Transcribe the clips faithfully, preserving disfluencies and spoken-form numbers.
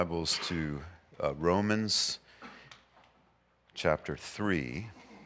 Bibles to uh, Romans chapter three.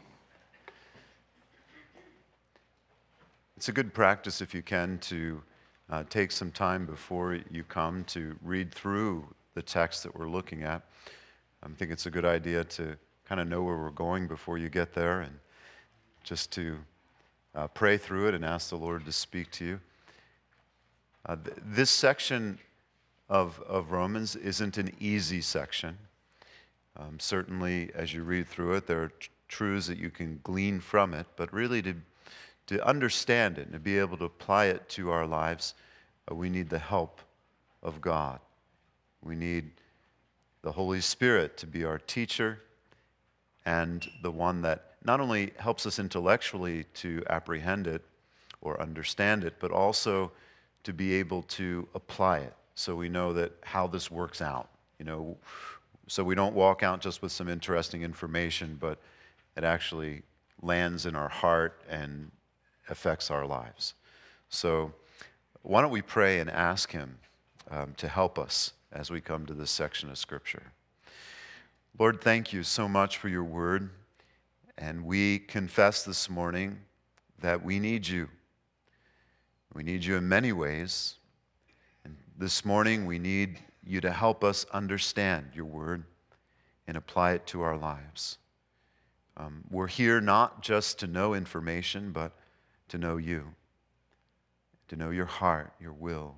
It's a good practice, if you can, to uh, take some time before you come to read through the text that we're looking at. I think it's a good idea to kind of know where we're going before you get there, and just to uh, pray through it and ask the Lord to speak to you. Uh, th- this section of, of Romans isn't an easy section. Um, certainly, as you read through it, there are t- truths that you can glean from it, but really to, to understand it and to be able to apply it to our lives, uh, we need the help of God. We need the Holy Spirit to be our teacher and the one that not only helps us intellectually to apprehend it or understand it, but also to be able to apply it. So we know that how this works out, you know, so we don't walk out just with some interesting information, but it actually lands in our heart and affects our lives. So why don't we pray and ask Him um, to help us as we come to this section of Scripture. Lord, thank you so much for your word, and we confess this morning that we need you. We need you in many ways. And this morning, we need you to help us understand your word and apply it to our lives. Um, we're here not just to know information, but to know you, to know your heart, your will.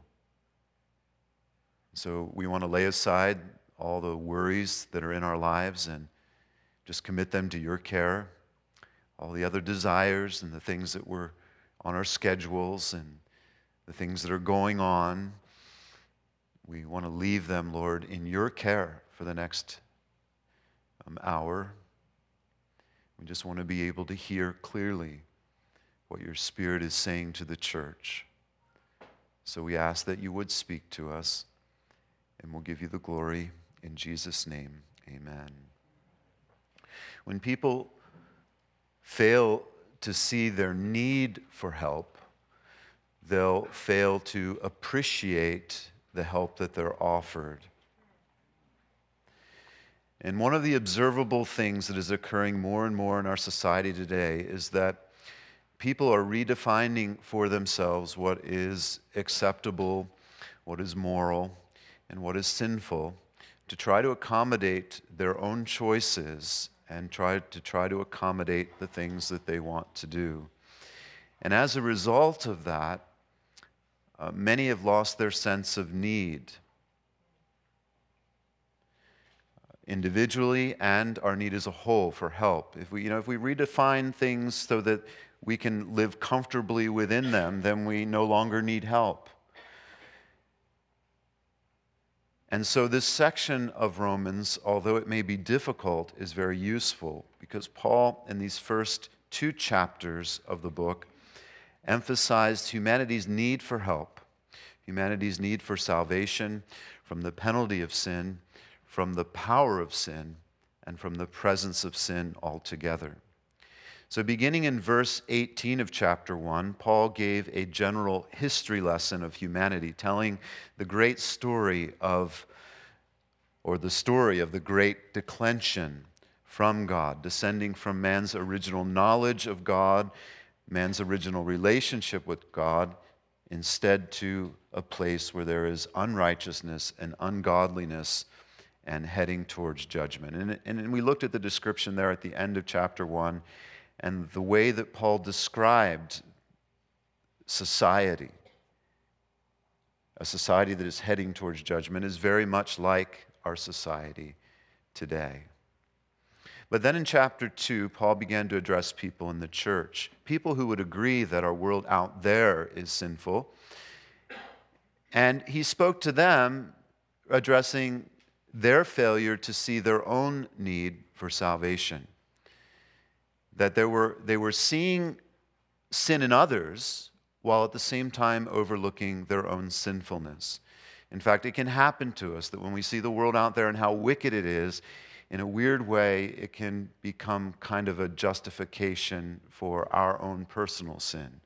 So we want to lay aside all the worries that are in our lives and just commit them to your care, all the other desires and the things that were on our schedules and the things that are going on. We want to leave them, Lord, in your care for the next um, hour. We just want to be able to hear clearly what your Spirit is saying to the church. So we ask that you would speak to us, and we'll give you the glory in Jesus' name. Amen. When people fail to see their need for help, they'll fail to appreciate the help that they're offered. And one of the observable things that is occurring more and more in our society today is that people are redefining for themselves what is acceptable, what is moral, and what is sinful to try to accommodate their own choices and try to try to accommodate the things that they want to do. And as a result of that, Uh, many have lost their sense of need, uh, individually and our need as a whole for help. If we, you know, if we redefine things so that we can live comfortably within them, then we no longer need help. And so this section of Romans, although it may be difficult, is very useful because Paul, in these first two chapters of the book, emphasized humanity's need for help, humanity's need for salvation from the penalty of sin, from the power of sin, and from the presence of sin altogether. So beginning in verse eighteen of chapter one, Paul gave a general history lesson of humanity, telling the great story of, or the story of the great declension from God, descending from man's original knowledge of God, man's original relationship with God, instead to a place where there is unrighteousness and ungodliness and heading towards judgment. And, and we looked at the description there at the end of chapter one, and the way that Paul described society, a society that is heading towards judgment, is very much like our society today. But then in chapter two, Paul began to address people in the church, people who would agree that our world out there is sinful. And he spoke to them, addressing their failure to see their own need for salvation. That they were, they were seeing sin in others while at the same time overlooking their own sinfulness. In fact, it can happen to us that when we see the world out there and how wicked it is, in a weird way, it can become kind of a justification for our own personal sin.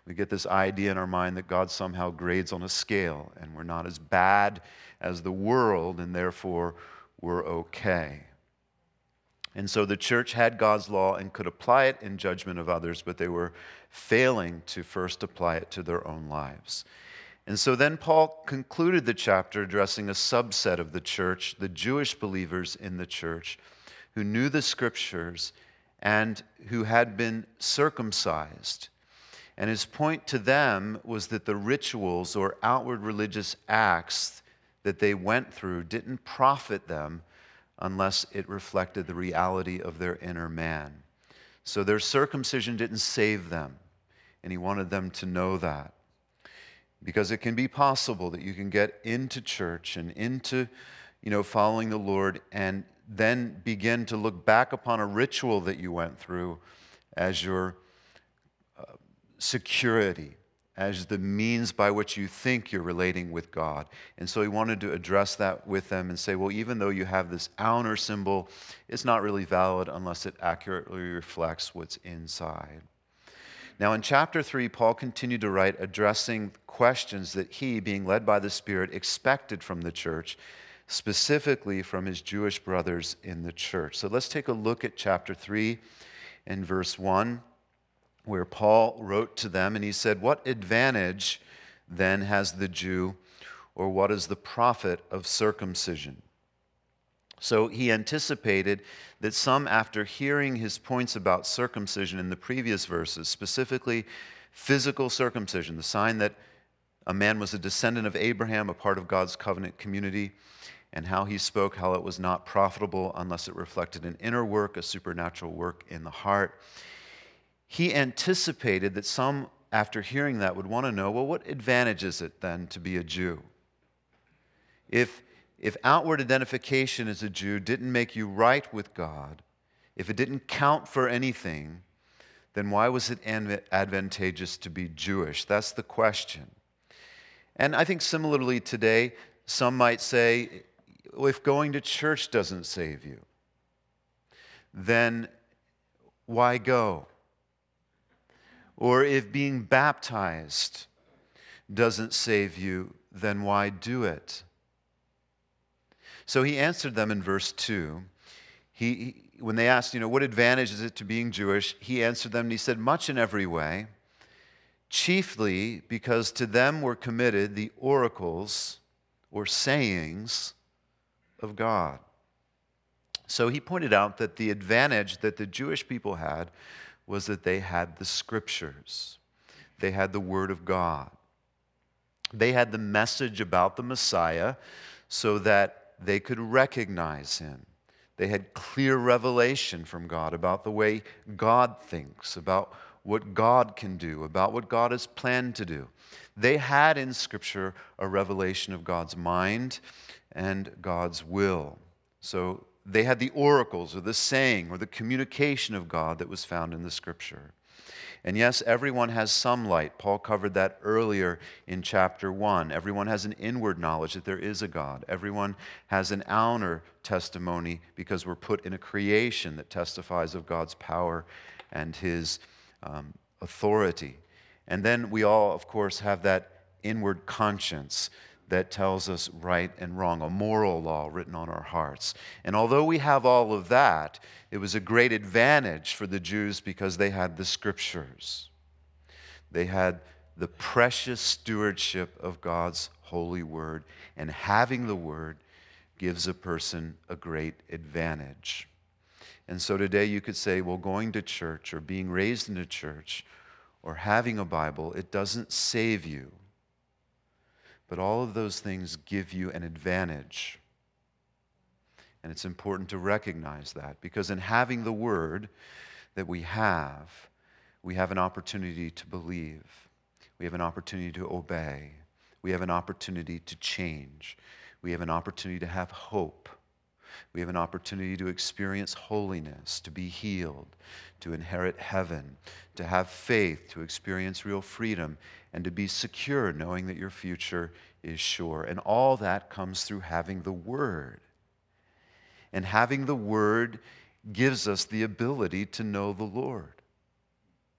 We get this idea in our mind that God somehow grades on a scale, and we're not as bad as the world, and therefore we're okay. And so the church had God's law and could apply it in judgment of others, but they were failing to first apply it to their own lives. And so then Paul concluded the chapter addressing a subset of the church, the Jewish believers in the church, who knew the scriptures and who had been circumcised. And his point to them was that the rituals or outward religious acts that they went through didn't profit them unless it reflected the reality of their inner man. So their circumcision didn't save them, and he wanted them to know that. Because it can be possible that you can get into church and into, you know, following the Lord and then begin to look back upon a ritual that you went through as your uh, security, as the means by which you think you're relating with God. And so he wanted to address that with them and say, well, even though you have this outer symbol, it's not really valid unless it accurately reflects what's inside. Now, in chapter three, Paul continued to write addressing questions that he, being led by the Spirit, expected from the church, specifically from his Jewish brothers in the church. So let's take a look at chapter three and verse one, where Paul wrote to them, and he said, "What advantage then has the Jew, or what is the profit of circumcision?" So he anticipated that some, after hearing his points about circumcision in the previous verses, specifically physical circumcision, the sign that a man was a descendant of Abraham, a part of God's covenant community, and how he spoke how it was not profitable unless it reflected an inner work, a supernatural work in the heart. He anticipated that some, after hearing that, would want to know, well, what advantage is it then to be a Jew? If If outward identification as a Jew didn't make you right with God, if it didn't count for anything, then why was it advantageous to be Jewish? That's the question. And I think similarly today, some might say, well, if going to church doesn't save you, then why go? Or if being baptized doesn't save you, then why do it? So he answered them in verse two. He, he, when they asked, you know, what advantage is it to being Jewish? He answered them and he said, much in every way, chiefly because to them were committed the oracles or sayings of God. So he pointed out that the advantage that the Jewish people had was that they had the scriptures. They had the word of God. They had the message about the Messiah so that they could recognize him. They had clear revelation from God about the way God thinks, about what God can do, about what God has planned to do. They had in Scripture a revelation of God's mind and God's will. So they had the oracles or the saying or the communication of God that was found in the Scripture. And yes, everyone has some light. Paul covered that earlier in chapter one. Everyone has an inward knowledge that there is a God. Everyone has an outer testimony because we're put in a creation that testifies of God's power and his um, authority. And then we all, of course, have that inward conscience that tells us right and wrong, a moral law written on our hearts. And although we have all of that, it was a great advantage for the Jews because they had the scriptures. They had the precious stewardship of God's holy word, and having the word gives a person a great advantage. And so today you could say, well, going to church or being raised in a church or having a Bible, it doesn't save you. But all of those things give you an advantage. And it's important to recognize that, because in having the word that we have, we have an opportunity to believe. We have an opportunity to obey. We have an opportunity to change. We have an opportunity to have hope. We have an opportunity to experience holiness, to be healed, to inherit heaven, to have faith, to experience real freedom, and to be secure knowing that your future is sure. And all that comes through having the Word. And having the Word gives us the ability to know the Lord.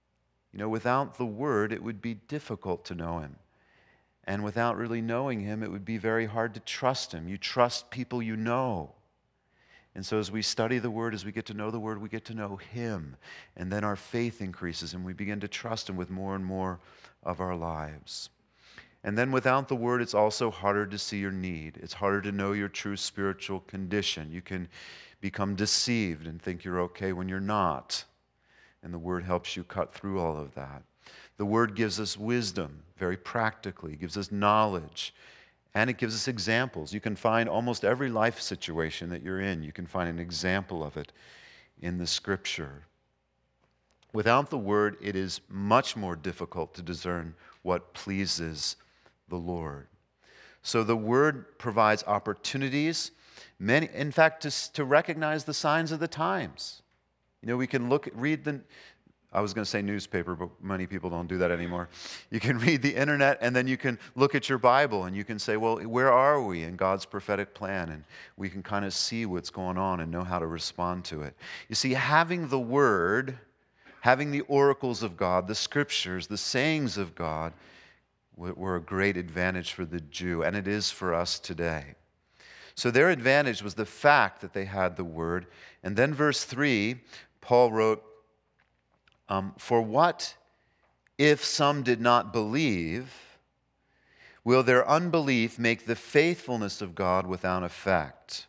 You know, without the Word, it would be difficult to know Him. And without really knowing Him, it would be very hard to trust Him. You trust people you know. And so as we study the Word, as we get to know the Word, we get to know Him. And then our faith increases and we begin to trust Him with more and more of our lives. And then without the Word, it's also harder to see your need. It's harder to know your true spiritual condition. You can become deceived and think you're okay when you're not. And the Word helps you cut through all of that. The Word gives us wisdom, very practically. It gives us knowledge. And it gives us examples. You can find almost every life situation that you're in. You can find an example of it in the Scripture. Without the Word, it is much more difficult to discern what pleases the Lord. So the Word provides opportunities, many, in fact, to, to recognize the signs of the times. You know, we can look, read the, I was going to say newspaper, but many people don't do that anymore. You can read the internet, and then you can look at your Bible, and you can say, well, where are we in God's prophetic plan? And we can kind of see what's going on and know how to respond to it. You see, having the Word, having the oracles of God, the Scriptures, the sayings of God, were a great advantage for the Jew, and it is for us today. So their advantage was the fact that they had the Word. And then verse three, Paul wrote, Um, for what if some did not believe? Will their unbelief make the faithfulness of God without effect?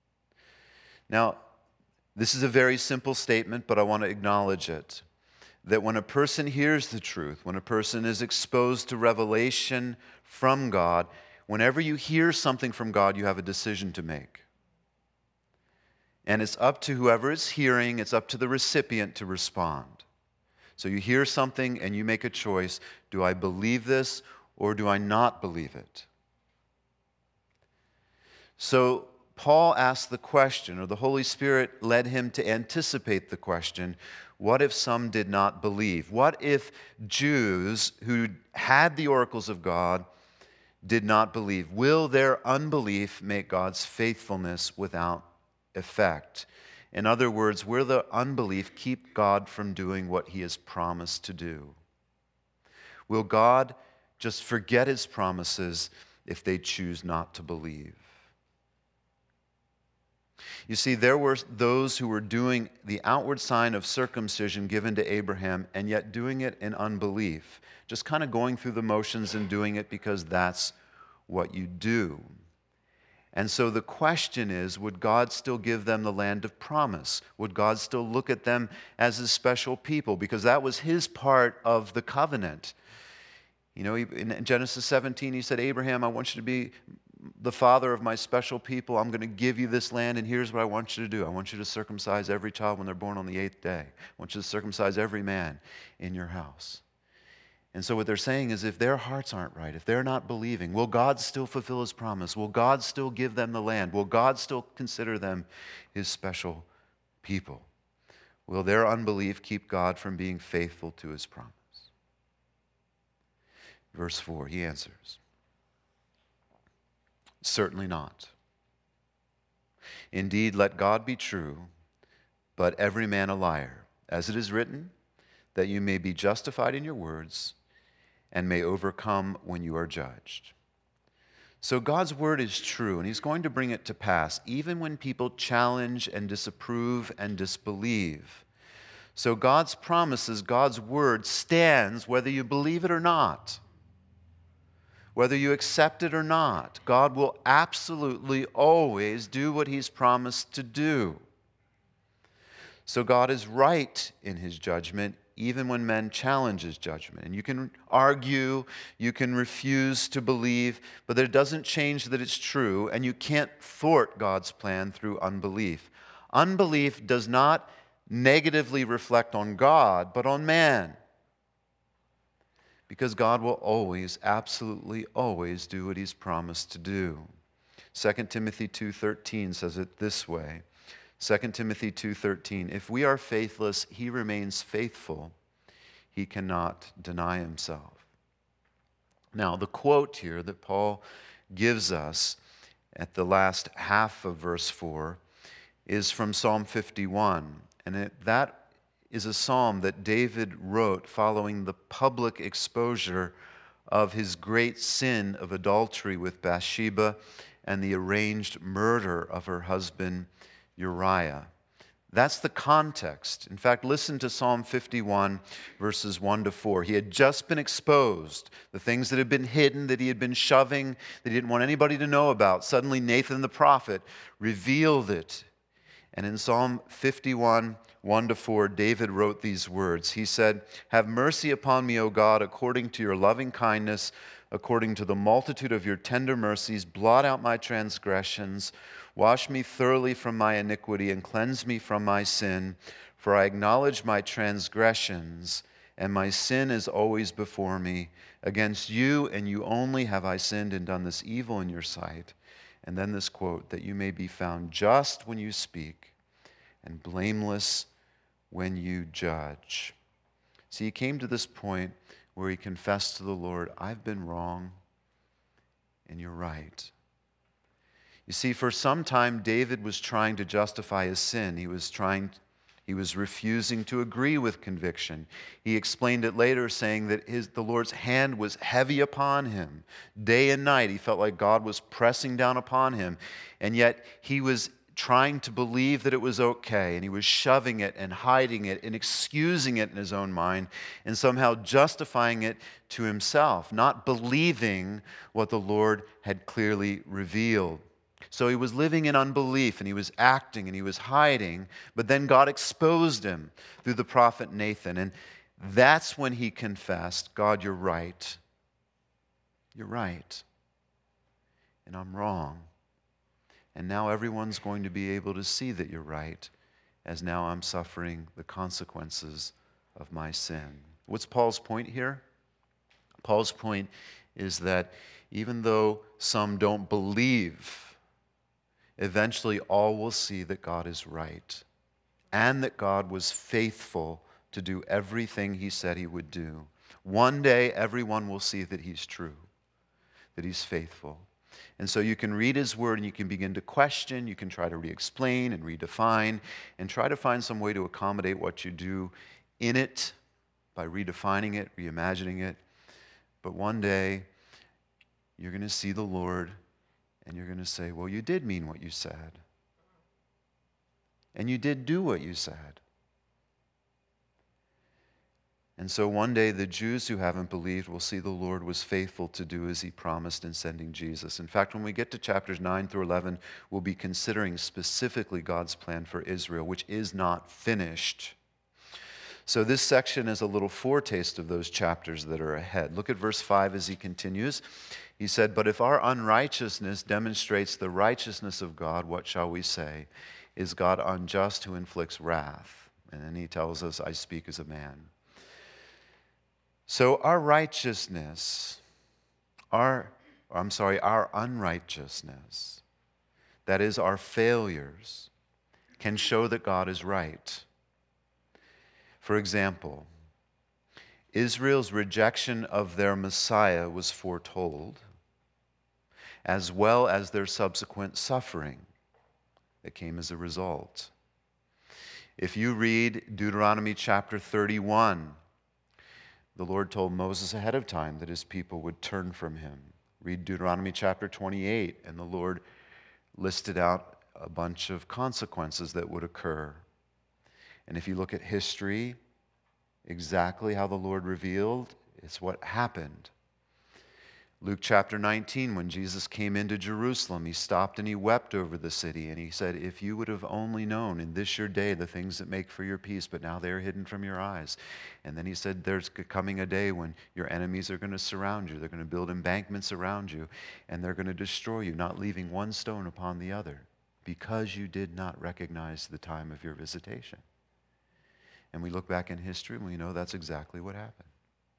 Now, this is a very simple statement, but I want to acknowledge it. That when a person hears the truth, when a person is exposed to revelation from God, whenever you hear something from God, you have a decision to make. And it's up to whoever is hearing, it's up to the recipient to respond. So you hear something and you make a choice. Do I believe this or do I not believe it? So Paul asked the question, or the Holy Spirit led him to anticipate the question, what if some did not believe? What if Jews who had the oracles of God did not believe? Will their unbelief make God's faithfulness without effect? In other words, will the unbelief keep God from doing what He has promised to do? Will God just forget His promises if they choose not to believe? You see, there were those who were doing the outward sign of circumcision given to Abraham and yet doing it in unbelief, just kind of going through the motions and doing it because that's what you do. And so the question is, would God still give them the land of promise? Would God still look at them as His special people? Because that was His part of the covenant. You know, in Genesis seventeen, He said, Abraham, I want you to be the father of my special people. I'm going to give you this land, and here's what I want you to do. I want you to circumcise every child when they're born on the eighth day. I want you to circumcise every man in your house. And so what they're saying is, if their hearts aren't right, if they're not believing, will God still fulfill His promise? Will God still give them the land? Will God still consider them His special people? Will their unbelief keep God from being faithful to His promise? Verse four, he answers, certainly not. Indeed, let God be true, but every man a liar, as it is written, that you may be justified in your words and may overcome when you are judged. So God's word is true, and He's going to bring it to pass, even when people challenge and disapprove and disbelieve. So God's promises, God's word stands whether you believe it or not. Whether you accept it or not, God will absolutely always do what He's promised to do. So God is right in His judgment, even when men challenge His judgment. And you can argue, you can refuse to believe, but it doesn't change that it's true, and you can't thwart God's plan through unbelief. Unbelief does not negatively reflect on God, but on man. Because God will always, absolutely always do what He's promised to do. Second Timothy two thirteen says it this way. Second Timothy two thirteen, if we are faithless, He remains faithful. He cannot deny Himself. Now, the quote here that Paul gives us at the last half of verse four is from Psalm fifty-one. And it, that is a psalm that David wrote following the public exposure of his great sin of adultery with Bathsheba and the arranged murder of her husband Uriah. That's the context. In fact, listen to Psalm fifty-one, verses one to four. He had just been exposed. The things that had been hidden, that he had been shoving, that he didn't want anybody to know about. Suddenly, Nathan the prophet revealed it. And in Psalm fifty-one, one to four, David wrote these words. He said, "Have mercy upon me, O God, according to your loving kindness, according to the multitude of your tender mercies. Blot out my transgressions. Wash me thoroughly from my iniquity and cleanse me from my sin. For I acknowledge my transgressions, and my sin is always before me. Against you and you only have I sinned and done this evil in your sight." And then this quote, "that you may be found just when you speak and blameless when you judge." See, he came to this point where he confessed to the Lord, "I've been wrong, and you're right." You see, for some time, David was trying to justify his sin. He was trying, he was refusing to agree with conviction. He explained it later, saying that his, the Lord's hand was heavy upon him. Day and night, he felt like God was pressing down upon him. And yet, he was trying to believe that it was okay, and he was shoving it and hiding it and excusing it in his own mind and somehow justifying it to himself, not believing what the Lord had clearly revealed. So he was living in unbelief, and he was acting, and he was hiding, but then God exposed him through the prophet Nathan, and that's when he confessed, "God, you're right. You're right. And I'm wrong. And now everyone's going to be able to see that you're right, as now I'm suffering the consequences of my sin." What's Paul's point here? Paul's point is that even though some don't believe, eventually all will see that God is right and that God was faithful to do everything he said he would do. One day, everyone will see that he's true, that he's faithful. And so you can read his word and you can begin to question, you can try to re-explain and redefine, and try to find some way to accommodate what you do in it by redefining it, reimagining it. But one day, you're going to see the Lord and you're going to say, "Well, you did mean what you said. And you did do what you said." And so one day the Jews who haven't believed will see the Lord was faithful to do as he promised in sending Jesus. In fact, when we get to chapters nine through eleven, we'll be considering specifically God's plan for Israel, which is not finished. So this section is a little foretaste of those chapters that are ahead. Look at verse five as he continues. He said, "But if our unrighteousness demonstrates the righteousness of God, what shall we say? Is God unjust who inflicts wrath?" And then he tells us, "I speak as a man." So our righteousness, our, I'm sorry, our unrighteousness, that is our failures, can show that God is right. For example, Israel's rejection of their Messiah was foretold, as well as their subsequent suffering that came as a result. If you read Deuteronomy chapter thirty-one, the Lord told Moses ahead of time that his people would turn from him. Read Deuteronomy chapter twenty-eight, and the Lord listed out a bunch of consequences that would occur. And if you look at history, exactly how the Lord revealed, it's what happened. Luke chapter nineteen, when Jesus came into Jerusalem, he stopped and he wept over the city, and he said, "If you would have only known in this your day the things that make for your peace, but now they are hidden from your eyes." And then he said, "There's coming a day when your enemies are going to surround you. They're going to build embankments around you, and they're going to destroy you, not leaving one stone upon the other, because you did not recognize the time of your visitation." And we look back in history and we know that's exactly what happened.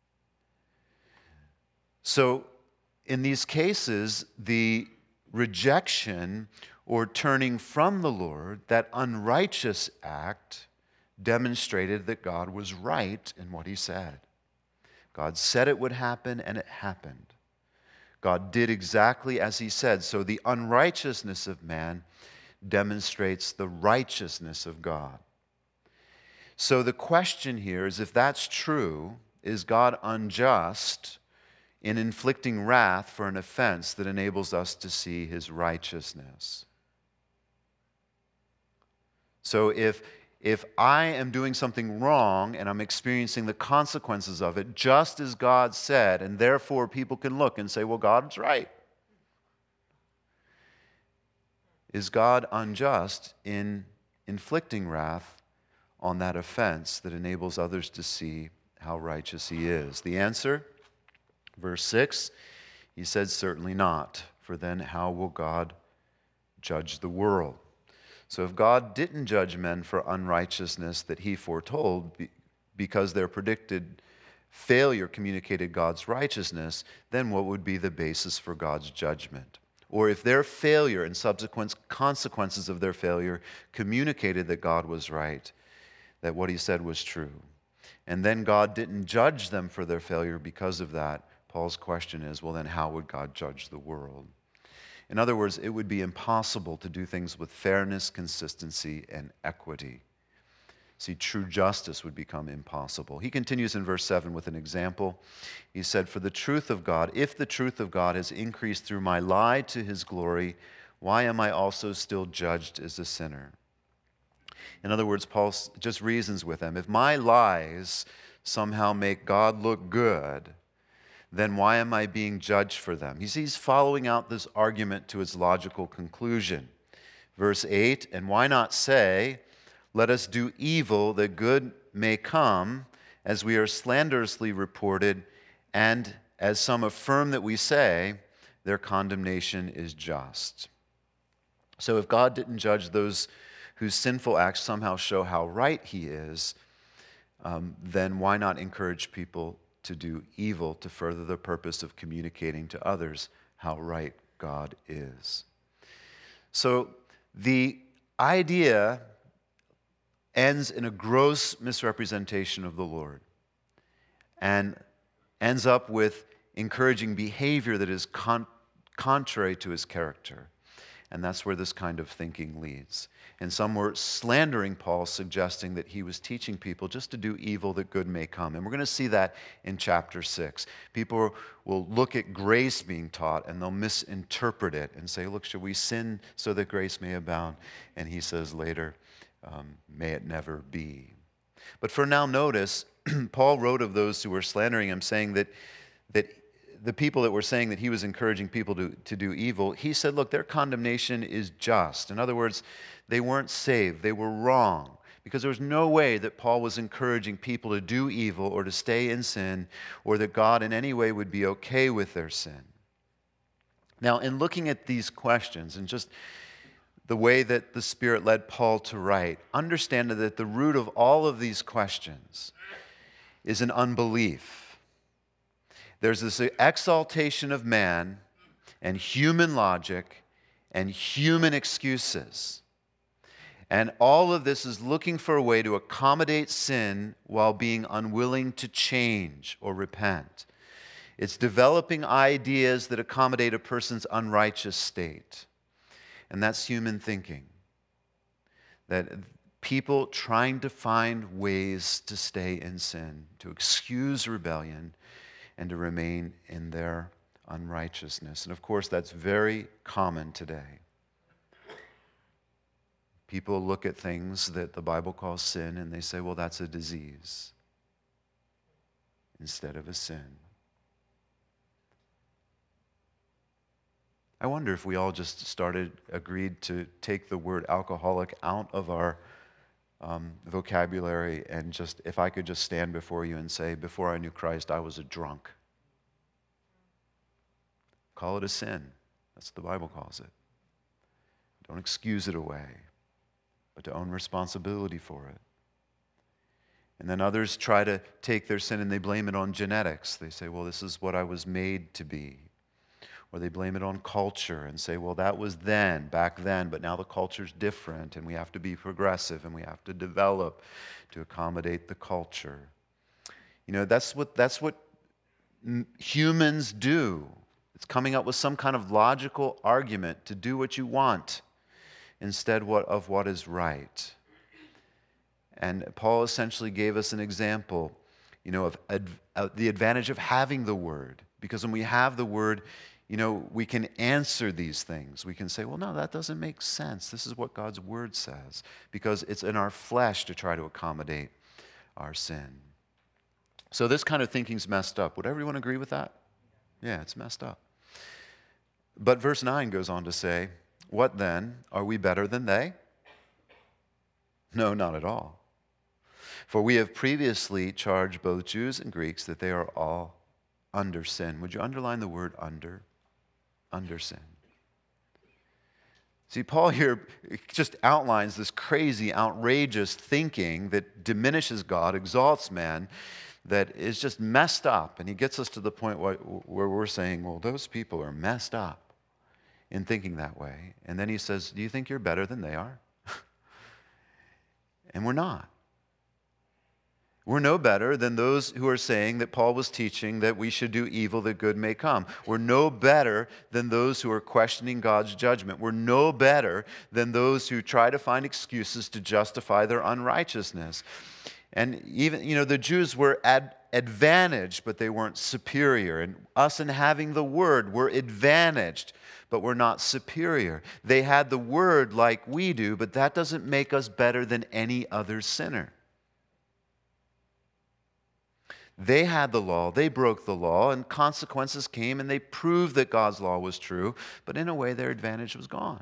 So in these cases, the rejection or turning from the Lord, that unrighteous act, demonstrated that God was right in what he said. God said it would happen, and it happened. God did exactly as he said. So the unrighteousness of man demonstrates the righteousness of God. So the question here is, if that's true, is God unjust in inflicting wrath for an offense that enables us to see his righteousness? So if, if I am doing something wrong and I'm experiencing the consequences of it, just as God said, and therefore people can look and say, well, God's right. Is God unjust in inflicting wrath on that offense that enables others to see how righteous he is? The answer, verse six, he said, certainly not. For then how will God judge the world? So if God didn't judge men for unrighteousness that he foretold because their predicted failure communicated God's righteousness, then what would be the basis for God's judgment? Or if their failure and subsequent consequences of their failure communicated that God was right, that what he said was true, and then God didn't judge them for their failure because of that, Paul's question is, well, then how would God judge the world? In other words, it would be impossible to do things with fairness, consistency, and equity. See, true justice would become impossible. He continues in verse seven with an example. He said, for the truth of God, if the truth of God has increased through my lie to his glory, why am I also still judged as a sinner? In other words, Paul just reasons with them. If my lies somehow make God look good, then why am I being judged for them? He's following out this argument to its logical conclusion. Verse eight, and why not say, let us do evil that good may come, as we are slanderously reported, and as some affirm that we say, their condemnation is just. So if God didn't judge those whose sinful acts somehow show how right he is, um, then why not encourage people to do evil to further the purpose of communicating to others how right God is? So the idea ends in a gross misrepresentation of the Lord and ends up with encouraging behavior that is con- contrary to his character. And that's where this kind of thinking leads. And some were slandering Paul, suggesting that he was teaching people just to do evil that good may come. And we're going to see that in chapter six. People will look at grace being taught and they'll misinterpret it and say, look, should we sin so that grace may abound? And he says later, um, may it never be. But for now, notice, Paul wrote of those who were slandering him, saying that, that the people that were saying that he was encouraging people to, to do evil, he said, look, their condemnation is just. In other words, they weren't saved. They were wrong. Because there was no way that Paul was encouraging people to do evil or to stay in sin, or that God in any way would be okay with their sin. Now, in looking at these questions and just the way that the Spirit led Paul to write, understand that the root of all of these questions is an unbelief. There's this exaltation of man and human logic and human excuses. And all of this is looking for a way to accommodate sin while being unwilling to change or repent. It's developing ideas that accommodate a person's unrighteous state. And that's human thinking. That people trying to find ways to stay in sin, to excuse rebellion, and to remain in their unrighteousness. And of course, that's very common today. People look at things that the Bible calls sin and they say, well, that's a disease instead of a sin. I wonder if we all just started, agreed to take the word alcoholic out of our um, vocabulary, and just, if I could just stand before you and say, before I knew Christ, I was a drunk. Call it a sin. That's what the Bible calls it. Don't excuse it away, but to own responsibility for it. And then others try to take their sin and they blame it on genetics. They say, well, this is what I was made to be. Or they blame it on culture and say, well, that was then, back then, but now the culture's different and we have to be progressive and we have to develop to accommodate the culture. You know, that's what, that's what humans do. It's coming up with some kind of logical argument to do what you want instead of what is right. And Paul essentially gave us an example, you know, of ad, uh, the advantage of having the Word. Because when we have the Word, you know, we can answer these things. We can say, well, no, that doesn't make sense. This is what God's Word says. Because it's in our flesh to try to accommodate our sin. So this kind of thinking's messed up. Would everyone agree with that? Yeah, it's messed up. But verse nine goes on to say, what then? Are we better than they? No, not at all. For we have previously charged both Jews and Greeks that they are all under sin. Would you underline the word under? Under sin. See, Paul here just outlines this crazy, outrageous thinking that diminishes God, exalts man, that is just messed up. And he gets us to the point where we're saying, well, those people are messed up in thinking that way. And then he says, do you think you're better than they are? And we're not. We're no better than those who are saying that Paul was teaching that we should do evil that good may come. We're no better than those who are questioning God's judgment. We're no better than those who try to find excuses to justify their unrighteousness. And even, you know, the Jews were ad- advantaged, but they weren't superior. And us in having the Word, we're advantaged, but we're not superior. They had the Word like we do, but that doesn't make us better than any other sinner. They had the law, they broke the law, and consequences came, and they proved that God's law was true, but in a way their advantage was gone.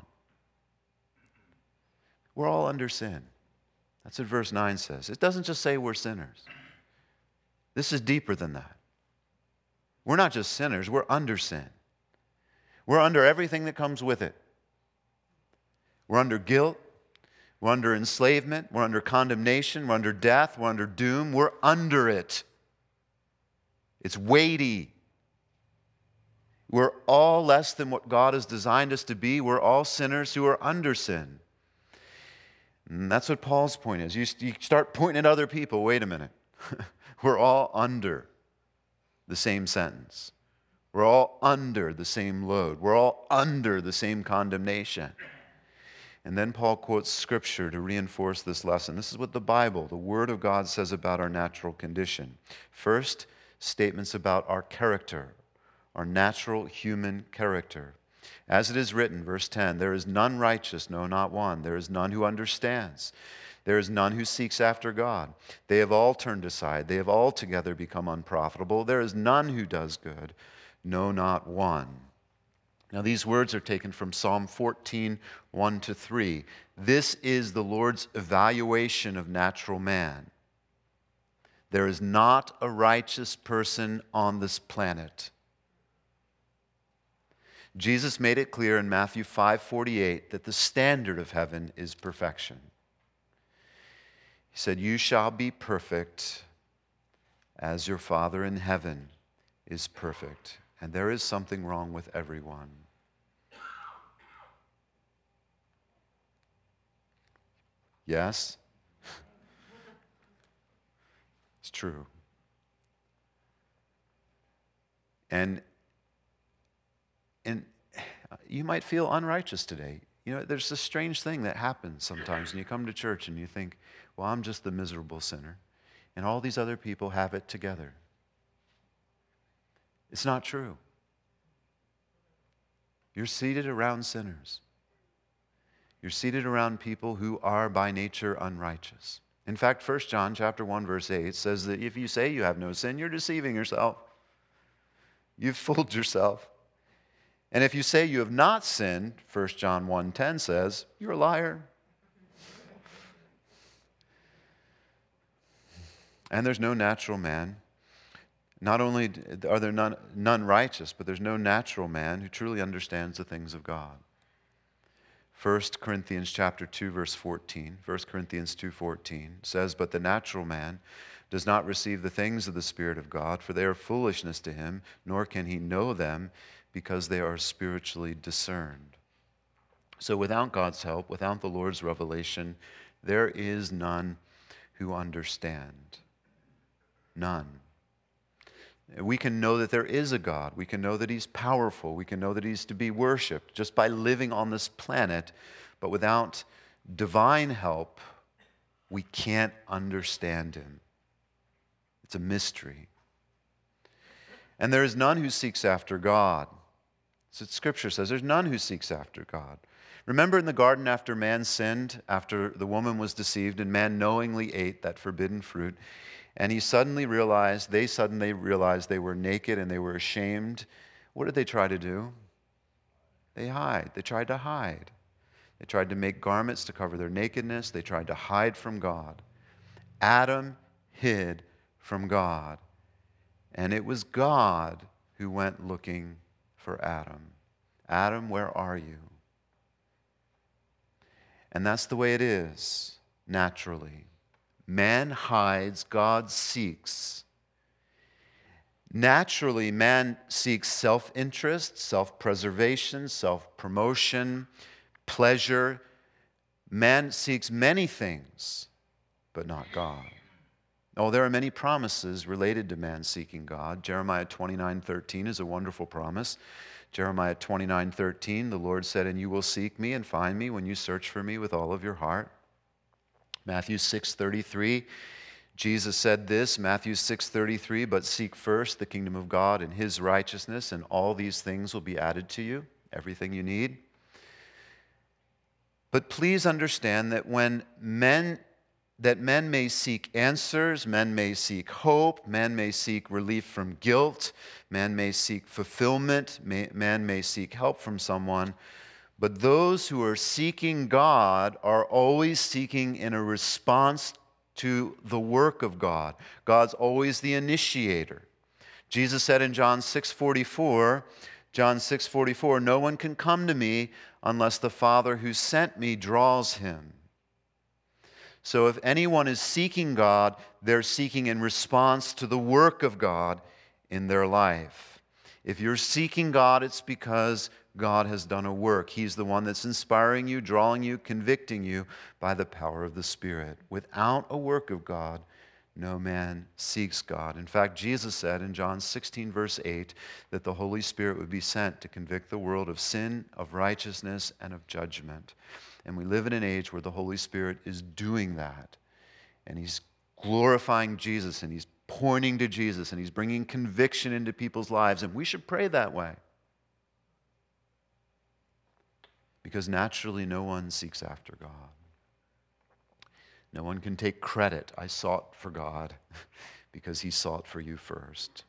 We're all under sin. That's what verse nine says. It doesn't just say we're sinners. This is deeper than that. We're not just sinners, we're under sin. We're under everything that comes with it. We're under guilt, we're under enslavement, we're under condemnation, we're under death, we're under doom, we're under it. It's weighty. We're all less than what God has designed us to be. We're all sinners who are under sin. And that's what Paul's point is. You, you start pointing at other people. Wait a minute. We're all under the same sentence. We're all under the same load. We're all under the same condemnation. And then Paul quotes Scripture to reinforce this lesson. This is what the Bible, the Word of God, says about our natural condition. First, statements about our character, our natural human character. As it is written, verse ten, there is none righteous, no, not one. There is none who understands. There is none who seeks after God. They have all turned aside. They have altogether become unprofitable. There is none who does good, no, not one. Now these words are taken from Psalm fourteen, one to three. This is the Lord's evaluation of natural man. There is not a righteous person on this planet. Jesus made it clear in Matthew five forty-eight that the standard of heaven is perfection. He said, you shall be perfect as your Father in heaven is perfect. And there is something wrong with everyone. Yes? It's true. And, and you might feel unrighteous today. You know, there's this strange thing that happens sometimes when you come to church and you think, well, I'm just the miserable sinner, and all these other people have it together. It's not true. You're seated around sinners. You're seated around people who are by nature unrighteous. In fact, First John chapter one, verse eight says that if you say you have no sin, you're deceiving yourself. You've fooled yourself. And if you say you have not sinned, First John one ten says, you're a liar. And there's no natural man. Not only are there none, none righteous, but there's no natural man who truly understands the things of God. First Corinthians chapter two, verse fourteen, First Corinthians two fourteen says, but the natural man does not receive the things of the Spirit of God, for they are foolishness to him, nor can he know them, because they are spiritually discerned. So without God's help, without the Lord's revelation, there is none who understand. None. We can know that there is a God. We can know that He's powerful. We can know that He's to be worshiped just by living on this planet. But without divine help, We can't understand him. It's a mystery. And there is none who seeks after God. So Scripture says there's none who seeks after God. Remember in the garden after man sinned, after the woman was deceived and man knowingly ate that forbidden fruit, and he suddenly realized, they suddenly realized they were naked and they were ashamed. What did they try to do? They hide. They tried to hide. They tried to make garments to cover their nakedness. They tried to hide from God. Adam hid from God. And it was God who went looking for Adam. Adam, where are you? And that's the way it is, naturally. Man hides, God seeks. Naturally, man seeks self-interest, self-preservation, self-promotion, pleasure. Man seeks many things, but not God. Oh, there are many promises related to man seeking God. Jeremiah twenty-nine thirteen is a wonderful promise. Jeremiah twenty-nine thirteen, the Lord said, "And you will seek me and find me when you search for me with all of your heart." Matthew six thirty-three, Jesus said this, Matthew six thirty-three, "But seek first the kingdom of God and his righteousness, and all these things will be added to you," everything you need. But please understand that when men that men may seek answers, men may seek hope, men may seek relief from guilt, man may seek fulfillment, may, man may seek help from someone, but those who are seeking God are always seeking in a response to the work of God. God's always the initiator. Jesus said in John six forty-four, John six forty-four, "No one can come to me unless the Father who sent me draws him." So if anyone is seeking God, they're seeking in response to the work of God in their life. If you're seeking God, it's because God has done a work. He's the one that's inspiring you, drawing you, convicting you by the power of the Spirit. Without a work of God, no man seeks God. In fact, Jesus said in John sixteen, verse eight, that the Holy Spirit would be sent to convict the world of sin, of righteousness, and of judgment. And we live in an age where the Holy Spirit is doing that. And He's glorifying Jesus, and He's pointing to Jesus, and He's bringing conviction into people's lives. And we should pray that way. Because naturally, no one seeks after God. No one can take credit. I sought for God because He sought for you first.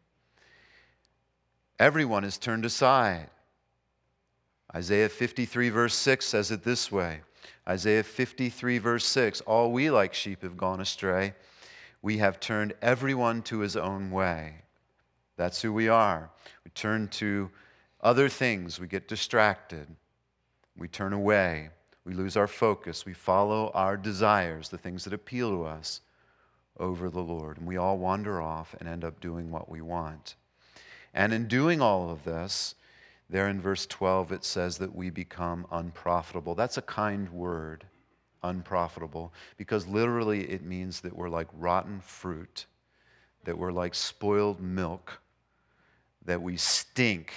Everyone is turned aside. Isaiah fifty-three verse six says it this way. Isaiah fifty-three verse six, "All we like sheep have gone astray. We have turned everyone to his own way." That's who we are. We turn to other things. We get distracted. We turn away. We lose our focus. We follow our desires, the things that appeal to us, over the Lord. And we all wander off and end up doing what we want. And in doing all of this, there in verse twelve, it says that we become unprofitable. That's a kind word, unprofitable, because literally it means that we're like rotten fruit, that we're like spoiled milk, that we stink,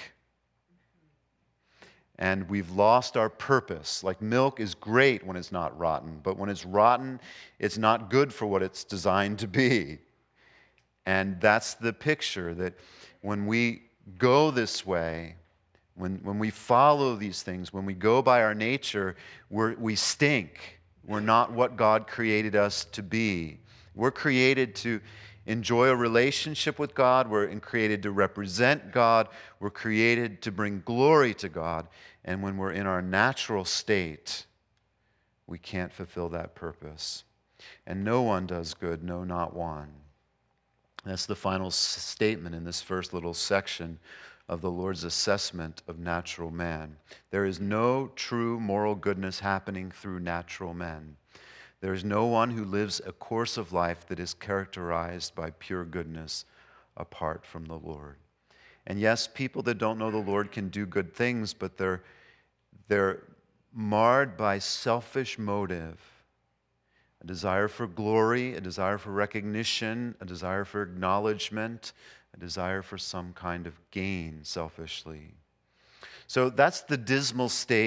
and we've lost our purpose. Like milk is great when it's not rotten, but when it's rotten, it's not good for what it's designed to be. And that's the picture, that when we go this way, When, when we follow these things, when we go by our nature, we're, we stink. We're not what God created us to be. We're created to enjoy a relationship with God. We're created to represent God. We're created to bring glory to God. And when we're in our natural state, we can't fulfill that purpose. And no one does good, no, not one. That's the final statement in this first little section of the Lord's assessment of natural man. There is no true moral goodness happening through natural men. There is no one who lives a course of life that is characterized by pure goodness apart from the Lord. And yes, people that don't know the Lord can do good things, but they're, they're marred by selfish motive, a desire for glory, a desire for recognition, a desire for acknowledgement, a desire for some kind of gain selfishly. So that's the dismal state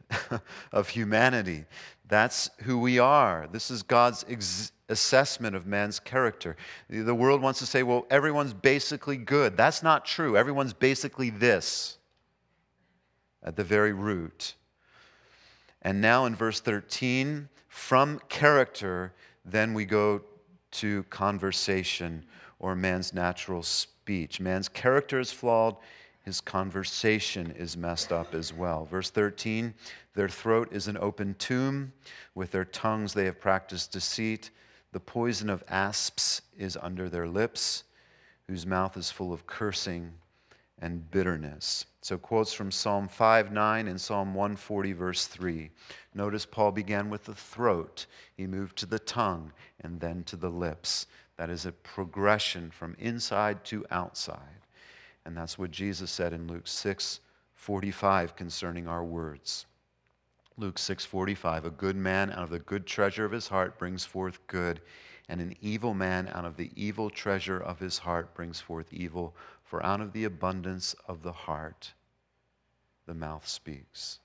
of humanity. That's who we are. This is God's ex- assessment of man's character. The world wants to say, well, everyone's basically good. That's not true. Everyone's basically this at the very root. And now in verse thirteen, from character, then we go to conversation, or man's natural speech. Man's character is flawed. His conversation is messed up as well. Verse thirteen, their throat is an open tomb. With their tongues they have practiced deceit. The poison of asps is under their lips, whose mouth is full of cursing and bitterness. So quotes from Psalm five nine and Psalm one forty, verse three. Notice Paul began with the throat. He moved to the tongue and then to the lips. That is a progression from inside to outside. And that's what Jesus said in Luke six forty-five concerning our words. Luke six forty-five, a good man out of the good treasure of his heart brings forth good, and an evil man out of the evil treasure of his heart brings forth evil. For out of the abundance of the heart, the mouth speaks.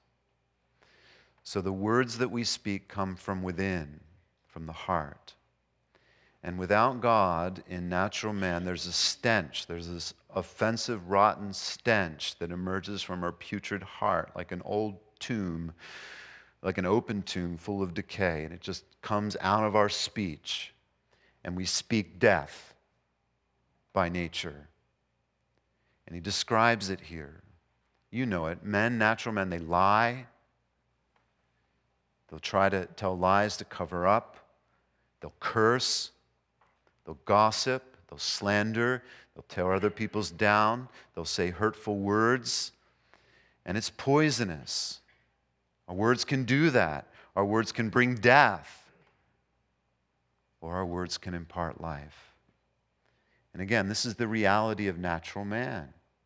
So the words that we speak come from within, from the heart. And without God, in natural man, there's a stench. There's this offensive, rotten stench that emerges from our putrid heart, like an old tomb, like an open tomb full of decay. And it just comes out of our speech. And we speak death by nature. And he describes it here. You know it. Men, natural men, they lie. They'll try to tell lies to cover up. They'll curse. They'll gossip, they'll slander, they'll tear other people's down, they'll say hurtful words, and it's poisonous. Our words can do that. Our words can bring death, or our words can impart life. And again, this is the reality of natural man.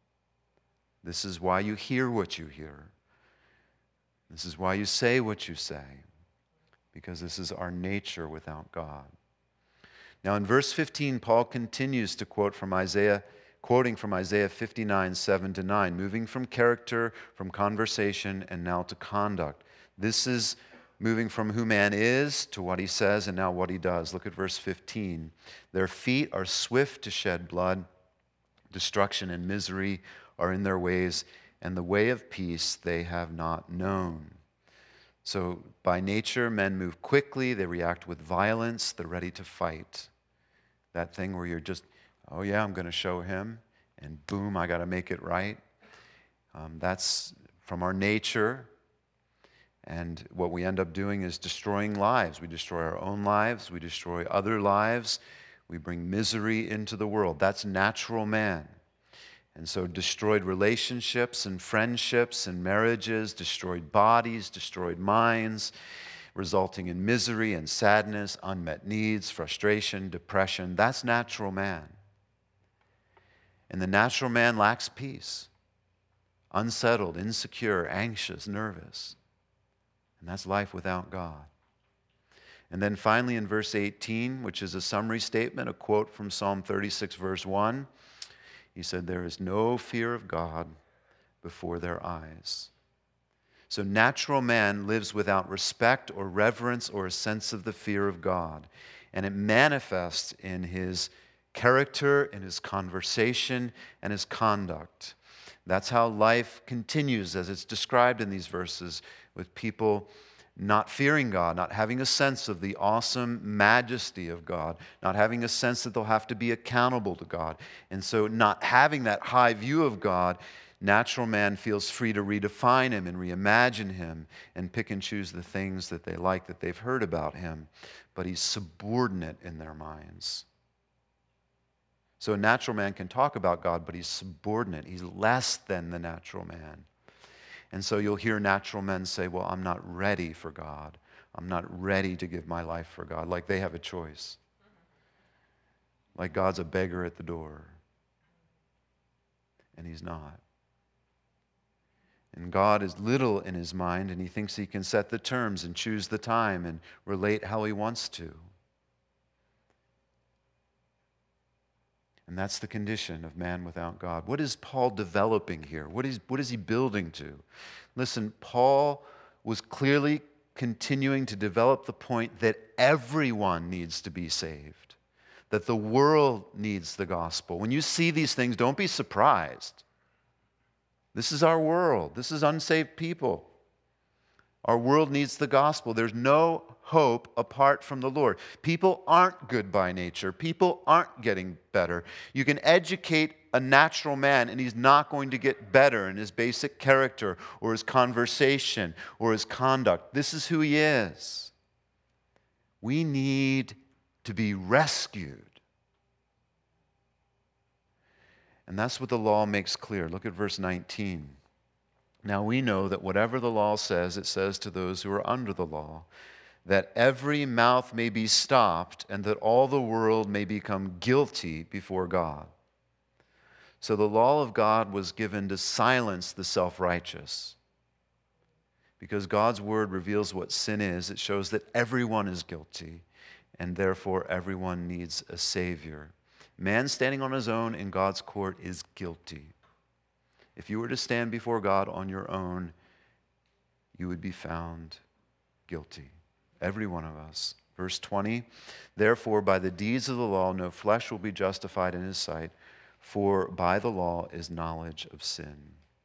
This is why you hear what you hear. This is why you say what you say, because this is our nature without God. Now in verse fifteen, Paul continues to quote from Isaiah, quoting from Isaiah fifty-nine, seven to nine, moving from character, from conversation, and now to conduct. This is moving from who man is to what he says and now what he does. Look at verse fifteen. Their feet are swift to shed blood. Destruction and misery are in their ways, and the way of peace they have not known. So by nature, men move quickly. They react with violence. They're ready to fight. That thing where you're just, oh yeah, I'm going to show him, and boom, I got to make it right. Um, that's from our nature. And what we end up doing is destroying lives. We destroy our own lives. We destroy other lives. We bring misery into the world. That's natural man. And so destroyed relationships and friendships and marriages, destroyed bodies, destroyed minds, resulting in misery and sadness, unmet needs, frustration, depression. That's natural man. And the natural man lacks peace, unsettled, insecure, anxious, nervous. And that's life without God. And then finally in verse eighteen, which is a summary statement, a quote from Psalm thirty-six, verse one, he said, there is no fear of God before their eyes. So natural man lives without respect or reverence or a sense of the fear of God. And it manifests in his character, in his conversation, and his conduct. That's how life continues as it's described in these verses, with people not fearing God, not having a sense of the awesome majesty of God, not having a sense that they'll have to be accountable to God. And so not having that high view of God, natural man feels free to redefine him and reimagine him and pick and choose the things that they like, that they've heard about him. But he's subordinate in their minds. So a natural man can talk about God, but he's subordinate. He's less than the natural man. And so you'll hear natural men say, well, I'm not ready for God. I'm not ready to give my life for God. Like they have a choice. Like God's a beggar at the door. And he's not. And God is little in his mind, and he thinks he can set the terms and choose the time and relate how he wants to. And that's the condition of man without God. What is Paul developing here? What is, what is he building to? Listen, Paul was clearly continuing to develop the point that everyone needs to be saved, that the world needs the gospel. When you see these things, don't be surprised. This is our world. This is unsaved people. Our world needs the gospel. There's no hope apart from the Lord. People aren't good by nature. People aren't getting better. You can educate a natural man and he's not going to get better in his basic character or his conversation or his conduct. This is who he is. We need to be rescued. And that's what the law makes clear. Look at verse nineteen. Now we know that whatever the law says, it says to those who are under the law, that every mouth may be stopped and that all the world may become guilty before God. So the law of God was given to silence the self-righteous. Because God's word reveals what sin is, it shows that everyone is guilty, and therefore everyone needs a Savior. Man standing on his own in God's court is guilty. If you were to stand before God on your own, you would be found guilty. Every one of us. Verse twenty, therefore by the deeds of the law no flesh will be justified in his sight, for by the law is knowledge of sin.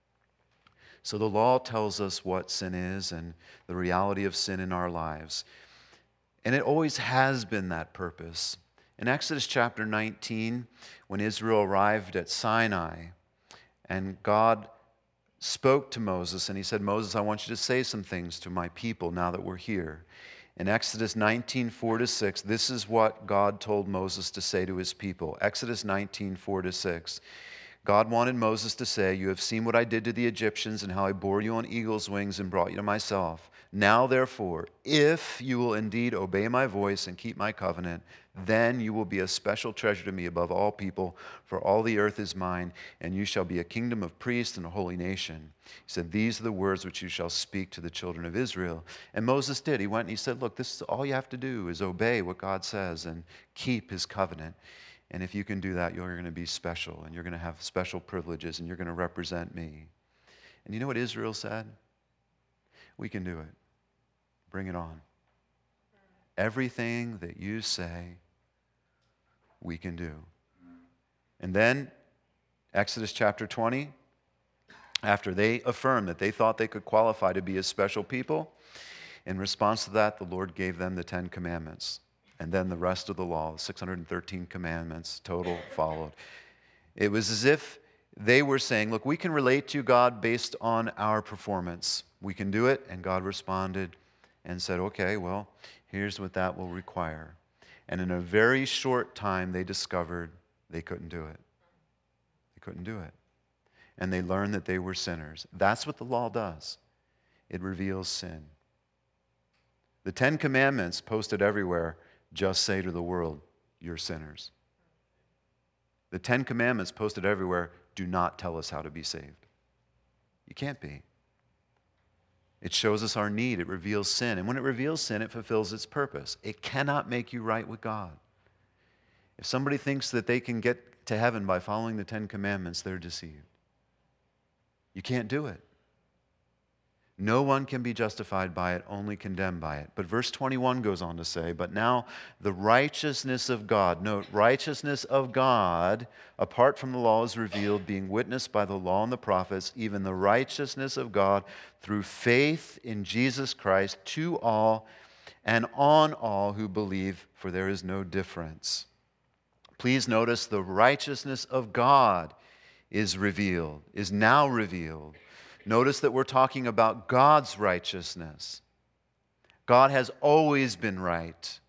So the law tells us what sin is and the reality of sin in our lives. And it always has been that purpose. In Exodus chapter nineteen, when Israel arrived at Sinai, and God spoke to Moses, and he said, Moses, I want you to say some things to my people now that we're here. In Exodus nineteen, four to six, this is what God told Moses to say to his people. Exodus nineteen, four to six. God wanted Moses to say, you have seen what I did to the Egyptians and how I bore you on eagle's wings and brought you to myself. Now, therefore, if you will indeed obey my voice and keep my covenant, then you will be a special treasure to me above all people, for all the earth is mine, and you shall be a kingdom of priests and a holy nation. He said, these are the words which you shall speak to the children of Israel. And Moses did. He went and he said, look, this is all you have to do is obey what God says and keep his covenant. And if you can do that, you're going to be special, and you're going to have special privileges, and you're going to represent me. And you know what Israel said? We can do it. Bring it on. Everything that you say, we can do. And then, Exodus chapter twenty, after they affirmed that they thought they could qualify to be a special people, in response to that, the Lord gave them the Ten Commandments. And then the rest of the law, the six hundred thirteen commandments, total followed. It was as if they were saying, look, we can relate to God based on our performance. We can do it. And God responded and said, okay, well, here's what that will require. And in a very short time, they discovered they couldn't do it. They couldn't do it. And they learned that they were sinners. That's what the law does. It reveals sin. The Ten Commandments posted everywhere just say to the world, you're sinners. The Ten Commandments posted everywhere do not tell us how to be saved. You can't be. It shows us our need. It reveals sin. And when it reveals sin, it fulfills its purpose. It cannot make you right with God. If somebody thinks that they can get to heaven by following the Ten Commandments, they're deceived. You can't do it. No one can be justified by it, only condemned by it. But verse twenty-one goes on to say, but now the righteousness of God, note, righteousness of God, apart from the law is revealed, being witnessed by the law and the prophets, even the righteousness of God through faith in Jesus Christ to all and on all who believe, for there is no difference. Please notice the righteousness of God is revealed, is now revealed. Notice that we're talking about God's righteousness. God has always been right.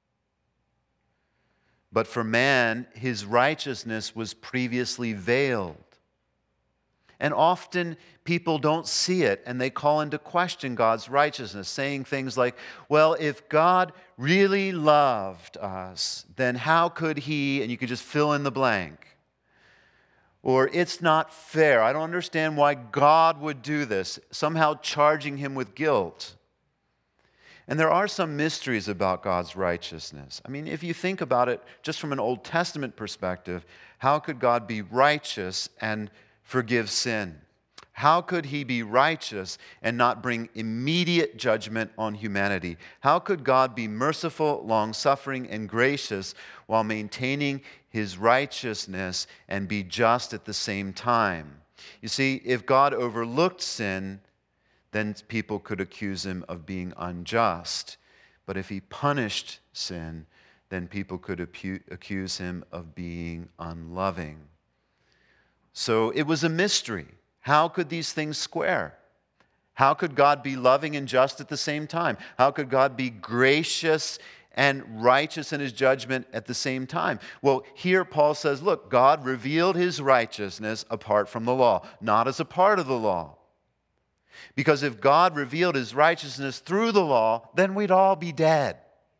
But for man, his righteousness was previously veiled. And often people don't see it, and they call into question God's righteousness, saying things like, well, if God really loved us, then how could he, and you could just fill in the blank. Or it's not fair. I don't understand why God would do this, somehow charging him with guilt. And there are some mysteries about God's righteousness. I mean, if you think about it just from an Old Testament perspective, how could God be righteous and forgive sin? How could he be righteous and not bring immediate judgment on humanity? How could God be merciful, long-suffering, and gracious while maintaining his righteousness and be just at the same time? You see, if God overlooked sin, then people could accuse him of being unjust. But if he punished sin, then people could accuse him of being unloving. So it was a mystery. How could these things square? How could God be loving and just at the same time? How could God be gracious and righteous in his judgment at the same time? Well, here Paul says, look, God revealed his righteousness apart from the law, not as a part of the law. Because if God revealed his righteousness through the law, then we'd all be dead.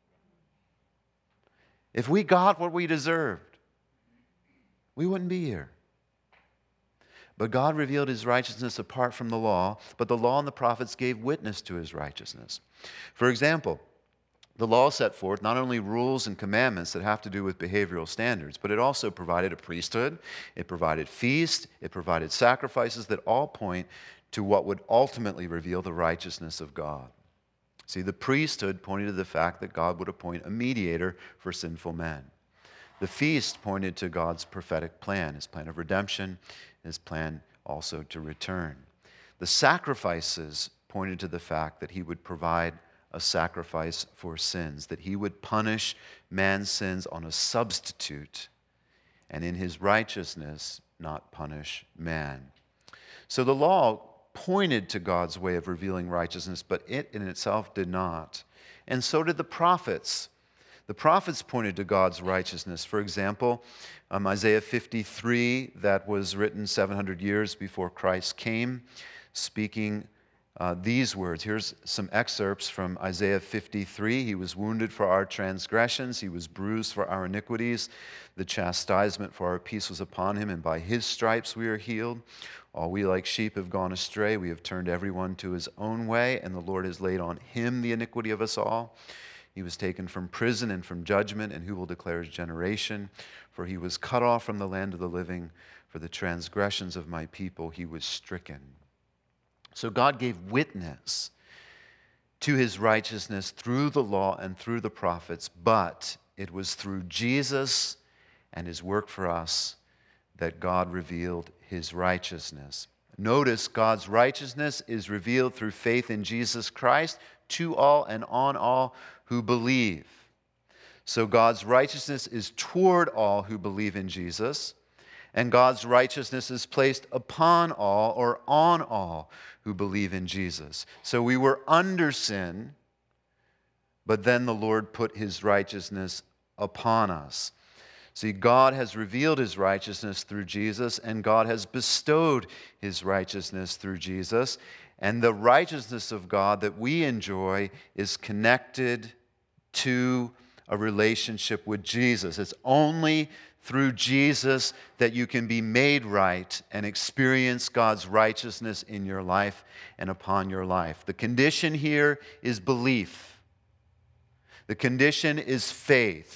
If we got what we deserved, we wouldn't be here. But God revealed his righteousness apart from the law, but the law and the prophets gave witness to his righteousness. For example, the law set forth not only rules and commandments that have to do with behavioral standards, but it also provided a priesthood, it provided feasts, it provided sacrifices that all point to what would ultimately reveal the righteousness of God. See, the priesthood pointed to the fact that God would appoint a mediator for sinful men. The feast pointed to God's prophetic plan, his plan of redemption, his plan also to return. The sacrifices pointed to the fact that he would provide a sacrifice for sins, that he would punish man's sins on a substitute, and in his righteousness not punish man. So the law pointed to God's way of revealing righteousness, but it in itself did not. And so did the prophets. The prophets pointed to God's righteousness. For example, um, Isaiah fifty-three, that was written seven hundred years before Christ came, speaking uh, these words. Here's some excerpts from Isaiah fifty-three. He was wounded for our transgressions. He was bruised for our iniquities. The chastisement for our peace was upon him, and by his stripes we are healed. All we like sheep have gone astray. We have turned everyone to his own way, and the Lord has laid on him the iniquity of us all. He was taken from prison and from judgment, and who will declare his generation? For he was cut off from the land of the living. For the transgressions of my people he was stricken. So God gave witness to his righteousness through the law and through the prophets, but it was through Jesus and his work for us that God revealed his righteousness. Notice God's righteousness is revealed through faith in Jesus Christ to all and on all who believe. So God's righteousness is toward all who believe in Jesus, and God's righteousness is placed upon all or on all who believe in Jesus. So we were under sin, but then the Lord put his righteousness upon us. See, God has revealed his righteousness through Jesus, and God has bestowed his righteousness through Jesus. And the righteousness of God that we enjoy is connected to a relationship with Jesus. It's only through Jesus that you can be made right and experience God's righteousness in your life and upon your life. The condition here is belief. The condition is faith.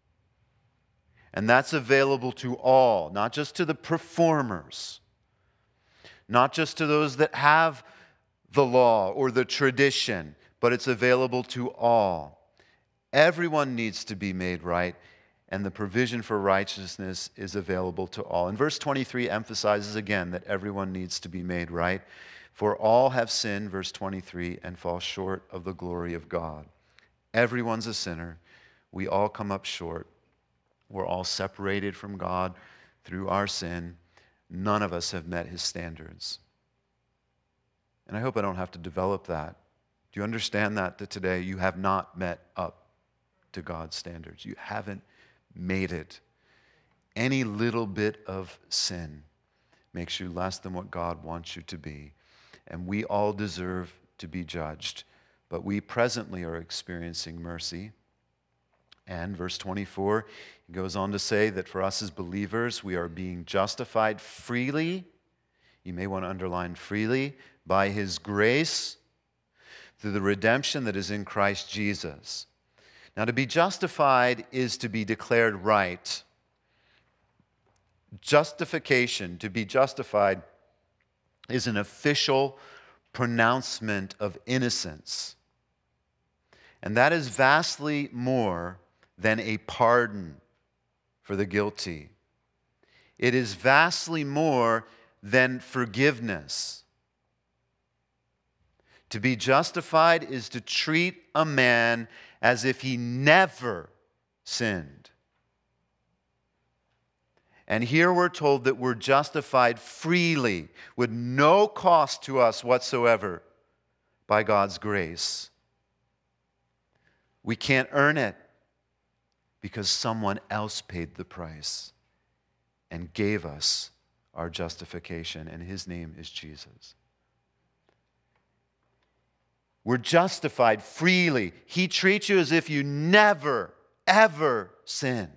And that's available to all, not just to the performers, not just to those that have the law or the tradition, but it's available to all. Everyone needs to be made right, and the provision for righteousness is available to all. And verse twenty-three emphasizes again that everyone needs to be made right. For all have sinned, verse twenty-three, and fall short of the glory of God. Everyone's a sinner. We all come up short. We're all separated from God through our sin. None of us have met his standards. And I hope I don't have to develop that. Do you understand that, that today you have not met up to God's standards? You haven't made it. Any little bit of sin makes you less than what God wants you to be. And we all deserve to be judged. But we presently are experiencing mercy. And verse twenty-four, he goes on to say that for us as believers, we are being justified freely. You may want to underline freely, by his grace, through the redemption that is in Christ Jesus. Now, to be justified is to be declared right. Justification, to be justified, is an official pronouncement of innocence. And that is vastly more than a pardon for the guilty. It is vastly more than forgiveness. To be justified is to treat a man as if he never sinned. And here we're told that we're justified freely, with no cost to us whatsoever, by God's grace. We can't earn it because someone else paid the price and gave us our justification, and his name is Jesus. We're justified freely. He treats you as if you never, ever sinned.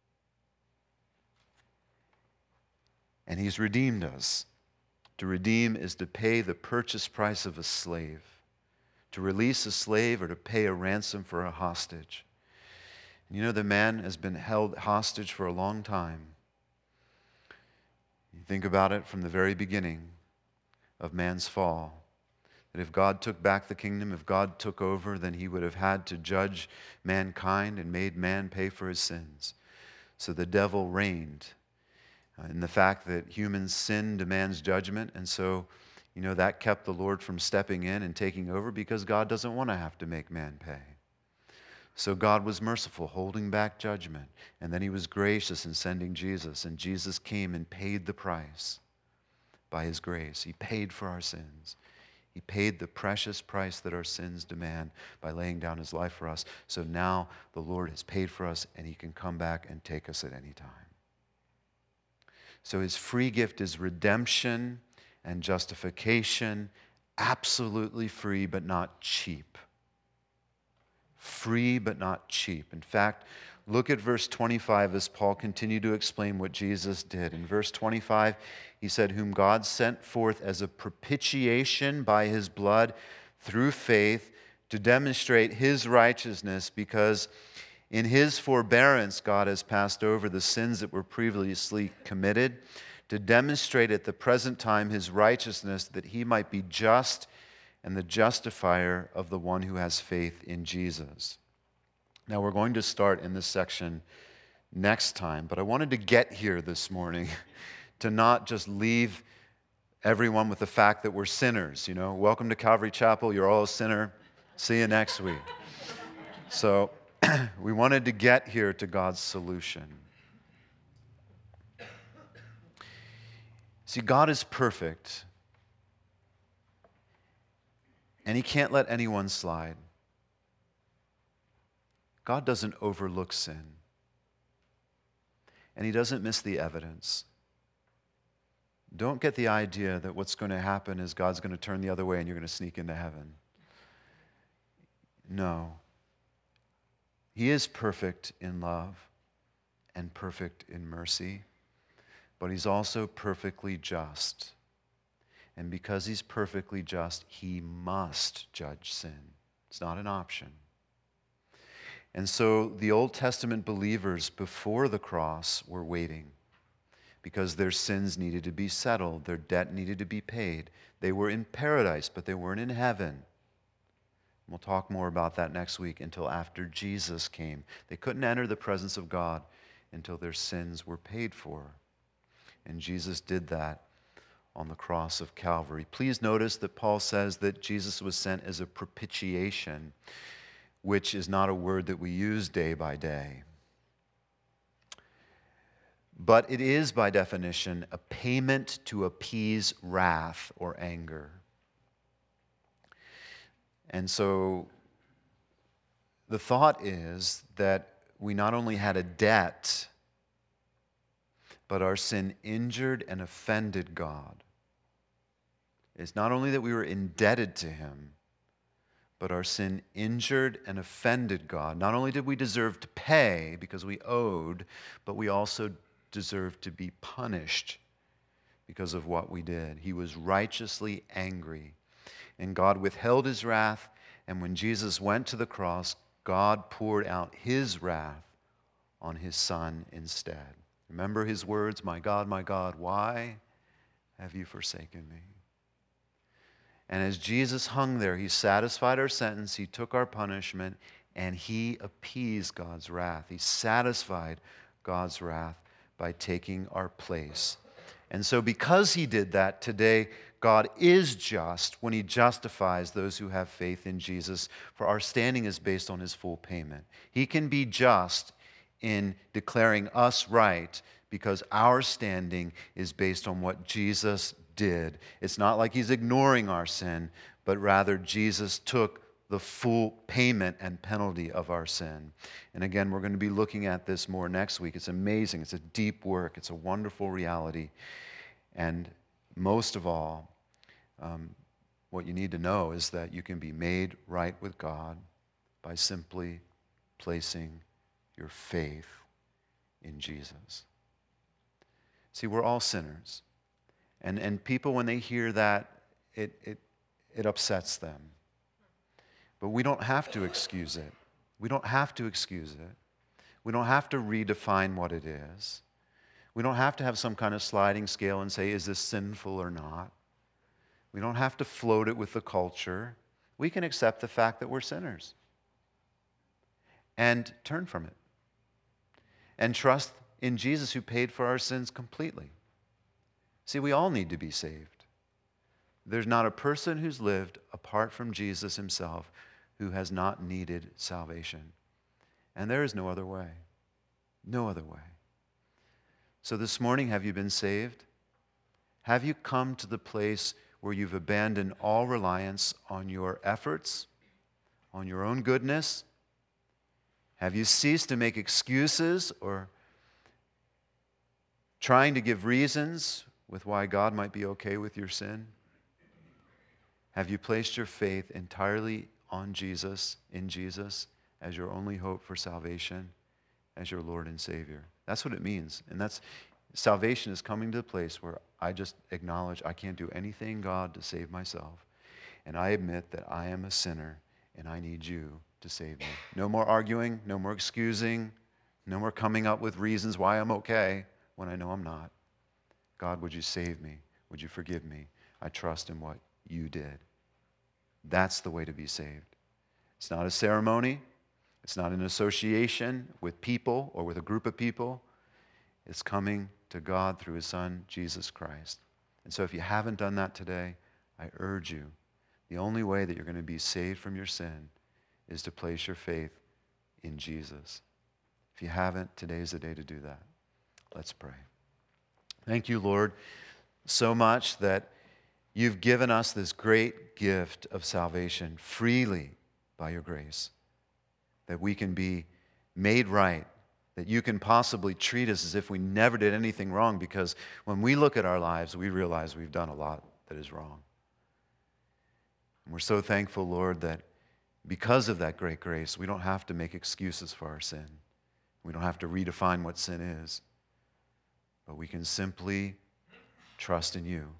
And he's redeemed us. To redeem is to pay the purchase price of a slave. To release a slave or to pay a ransom for a hostage. And you know, the man has been held hostage for a long time. You think about it from the very beginning of man's fall. That if God took back the kingdom, if God took over, then he would have had to judge mankind and made man pay for his sins. So the devil reigned in the fact that humans sin demands judgment, and so, you know, that kept the Lord from stepping in and taking over because God doesn't want to have to make man pay. So God was merciful, holding back judgment, and then he was gracious in sending Jesus, and Jesus came and paid the price by his grace. He paid for our sins. He paid the precious price that our sins demand by laying down his life for us. So now the Lord has paid for us, and he can come back and take us at any time. So his free gift is redemption and justification, absolutely free but not cheap. Free but not cheap. In fact, look at verse twenty-five as Paul continued to explain what Jesus did. In verse twenty-five, he said, "Whom God sent forth as a propitiation by his blood through faith to demonstrate his righteousness, because in his forbearance, God has passed over the sins that were previously committed, to demonstrate at the present time his righteousness, that he might be just and the justifier of the one who has faith in Jesus." Now, we're going to start in this section next time, but I wanted to get here this morning to not just leave everyone with the fact that we're sinners. You know, welcome to Calvary Chapel. You're all a sinner. See you next week. So, we wanted to get here to God's solution. See, God is perfect, and he can't let anyone slide. God doesn't overlook sin, and he doesn't miss the evidence. Don't get the idea that what's going to happen is God's going to turn the other way and you're going to sneak into heaven. No. He is perfect in love and perfect in mercy, but he's also perfectly just. And because he's perfectly just, he must judge sin. It's not an option. And so the Old Testament believers before the cross were waiting because their sins needed to be settled, their debt needed to be paid. They were in paradise, but they weren't in heaven. We'll talk more about that next week, until after Jesus came. They couldn't enter the presence of God until their sins were paid for. And Jesus did that on the cross of Calvary. Please notice that Paul says that Jesus was sent as a propitiation, which is not a word that we use day by day. But it is, by definition, a payment to appease wrath or anger. And so the thought is that we not only had a debt, but our sin injured and offended God. It's not only that we were indebted to him, but our sin injured and offended God. Not only did we deserve to pay because we owed, but we also deserved to be punished because of what we did. He was righteously angry, and God withheld his wrath, and when Jesus went to the cross, God poured out his wrath on his Son instead. Remember his words, "My God, my God, why have you forsaken me?" And as Jesus hung there, he satisfied our sentence, he took our punishment, and he appeased God's wrath. He satisfied God's wrath by taking our place. And so because he did that, today God is just when he justifies those who have faith in Jesus, for our standing is based on his full payment. He can be just in declaring us right because our standing is based on what Jesus did. It's not like he's ignoring our sin, but rather Jesus took the full payment and penalty of our sin. And again, we're going to be looking at this more next week. It's amazing. It's a deep work. It's a wonderful reality. And most of all, um, what you need to know is that you can be made right with God by simply placing your faith in Jesus. See, we're all sinners. And, and people, when they hear that, it, it, it upsets them. But we don't have to excuse it. We don't have to excuse it. We don't have to redefine what it is. We don't have to have some kind of sliding scale and say, is this sinful or not? We don't have to float it with the culture. We can accept the fact that we're sinners and turn from it and trust in Jesus who paid for our sins completely. See, we all need to be saved. There's not a person who's lived apart from Jesus himself who has not needed salvation. And there is no other way. No other way. So this morning, have you been saved? Have you come to the place where you've abandoned all reliance on your efforts, on your own goodness? Have you ceased to make excuses or trying to give reasons with why God might be okay with your sin? Have you placed your faith entirely on Jesus, in Jesus, as your only hope for salvation, as your Lord and Savior? That's what it means. And that's salvation is coming to the place where I just acknowledge I can't do anything, God, to save myself. And I admit that I am a sinner and I need you to save me. No more arguing, no more excusing, no more coming up with reasons why I'm okay when I know I'm not. God, would you save me? Would you forgive me? I trust in what you did. That's the way to be saved. It's not a ceremony. It's not an association with people or with a group of people. It's coming to God through his Son, Jesus Christ. And so if you haven't done that today, I urge you, the only way that you're going to be saved from your sin is to place your faith in Jesus. If you haven't, today's the day to do that. Let's pray. Thank you, Lord, so much that you've given us this great gift of salvation freely by your grace, that we can be made right, that you can possibly treat us as if we never did anything wrong, because when we look at our lives, we realize we've done a lot that is wrong. And we're so thankful, Lord, that because of that great grace, we don't have to make excuses for our sin. We don't have to redefine what sin is, but we can simply trust in you,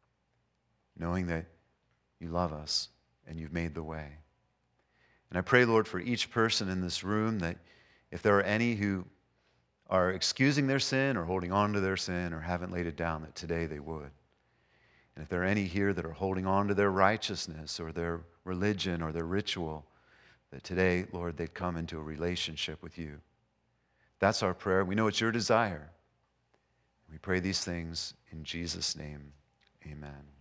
knowing that you love us and you've made the way. And I pray, Lord, for each person in this room that if there are any who are excusing their sin or holding on to their sin or haven't laid it down, that today they would. And if there are any here that are holding on to their righteousness or their religion or their ritual, that today, Lord, they'd come into a relationship with you. That's our prayer. We know it's your desire. We pray these things in Jesus' name. Amen.